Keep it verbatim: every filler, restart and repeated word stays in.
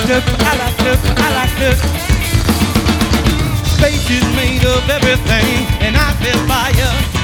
look, I like look, I like look. Space is made of everything, and I feel fire.